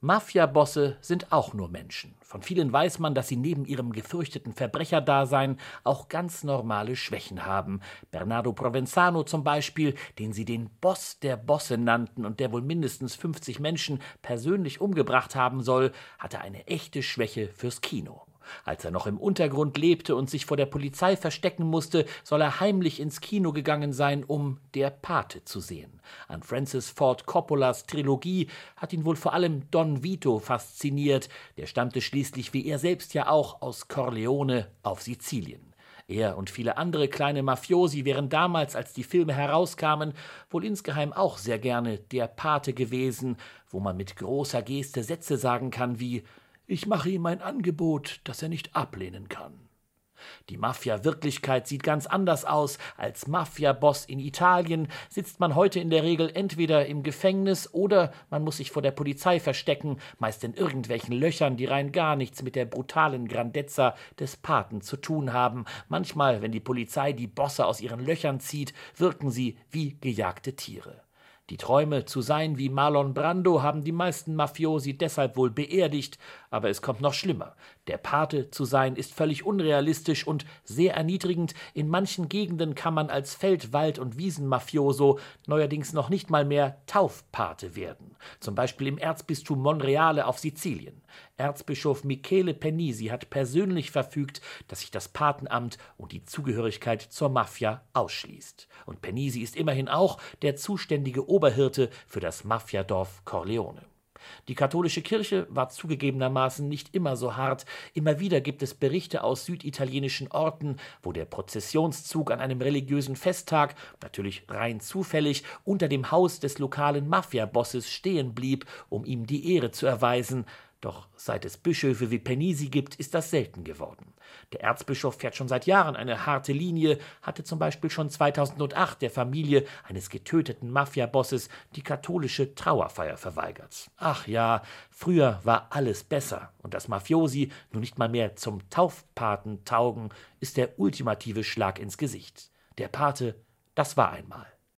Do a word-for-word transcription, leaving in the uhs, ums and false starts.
Mafiabosse sind auch nur Menschen. Von vielen weiß man, dass sie neben ihrem gefürchteten Verbrecherdasein auch ganz normale Schwächen haben. Bernardo Provenzano zum Beispiel, den sie den Boss der Bosse nannten und der wohl mindestens fünfzig Menschen persönlich umgebracht haben soll, hatte eine echte Schwäche fürs Kino. Als er noch im Untergrund lebte und sich vor der Polizei verstecken musste, soll er heimlich ins Kino gegangen sein, um Der Pate zu sehen. An Francis Ford Coppolas Trilogie hat ihn wohl vor allem Don Vito fasziniert. Der stammte schließlich, wie er selbst ja auch, aus Corleone auf Sizilien. Er und viele andere kleine Mafiosi wären damals, als die Filme herauskamen, wohl insgeheim auch sehr gerne Der Pate gewesen, wo man mit großer Geste Sätze sagen kann wie: »Ich mache ihm ein Angebot, das er nicht ablehnen kann.« Die Mafia-Wirklichkeit sieht ganz anders aus. Als Mafia-Boss in Italien sitzt man heute in der Regel entweder im Gefängnis oder man muss sich vor der Polizei verstecken, meist in irgendwelchen Löchern, die rein gar nichts mit der brutalen Grandezza des Paten zu tun haben. Manchmal, wenn die Polizei die Bosse aus ihren Löchern zieht, wirken sie wie gejagte Tiere. Die Träume, zu sein wie Marlon Brando, haben die meisten Mafiosi deshalb wohl beerdigt, aber es kommt noch schlimmer. Der Pate zu sein ist völlig unrealistisch und sehr erniedrigend. In manchen Gegenden kann man als Feld-, Wald- und Wiesenmafioso neuerdings noch nicht mal mehr Taufpate werden. Zum Beispiel im Erzbistum Monreale auf Sizilien. Erzbischof Michele Pennisi hat persönlich verfügt, dass sich das Patenamt und die Zugehörigkeit zur Mafia ausschließt. Und Pennisi ist immerhin auch der zuständige Oberhirte für das Mafiadorf Corleone. Die katholische Kirche war zugegebenermaßen nicht immer so hart. Immer wieder gibt es Berichte aus süditalienischen Orten, wo der Prozessionszug an einem religiösen Festtag, natürlich rein zufällig, unter dem Haus des lokalen Mafiabosses stehen blieb, um ihm die Ehre zu erweisen. Doch seit es Bischöfe wie Pennisi gibt, ist das selten geworden. Der Erzbischof fährt schon seit Jahren eine harte Linie, hatte zum Beispiel schon zweitausendacht der Familie eines getöteten Mafiabosses die katholische Trauerfeier verweigert. Ach ja, früher war alles besser und dass Mafiosi nun nicht mal mehr zum Taufpaten taugen, ist der ultimative Schlag ins Gesicht. Der Pate, das war einmal.